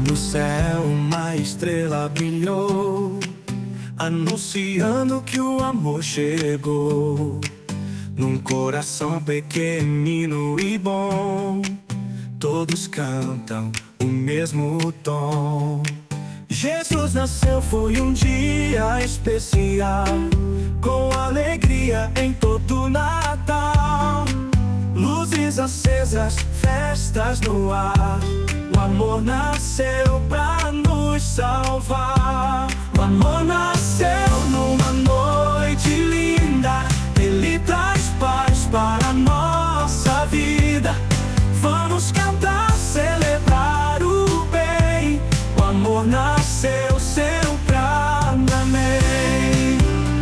No céu uma estrela brilhou, anunciando que o amor chegou. Num coração pequenino e bom, todos cantam o mesmo tom. Jesus nasceu, foi um dia especial, com alegria em todo Natal. Luzes acesas, festas no ar. O amor nasceu pra nos salvar. O amor nasceu numa noite linda. Ele traz paz para a nossa vida. Vamos cantar, celebrar o bem. O amor nasceu, sempre amém.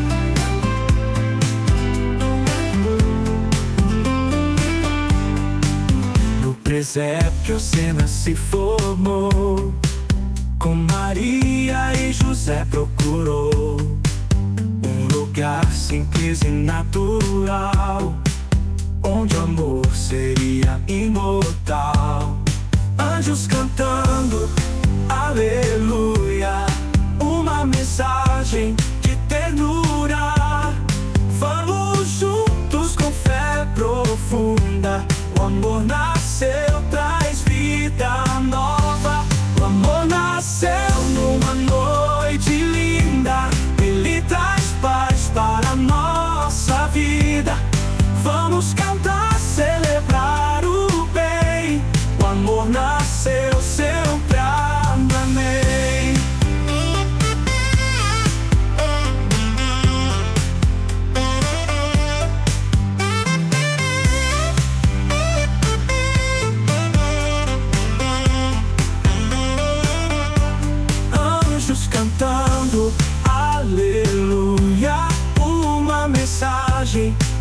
No presépio cena se formou, com Maria e José procurou um lugar simples e natural, onde o amor seria imortal. Anjos cantando, aleluia, uma mensagem de ternura. Vamos juntos com fé profunda. O amor nasceu, traz vida nova. O amor nasceu numa noite linda. Ele traz paz para a nossa vida. Vamos cantar, celebrar o bem. O amor nasceu, sempre amém. Anjos cantando, aleluia, uma mensagem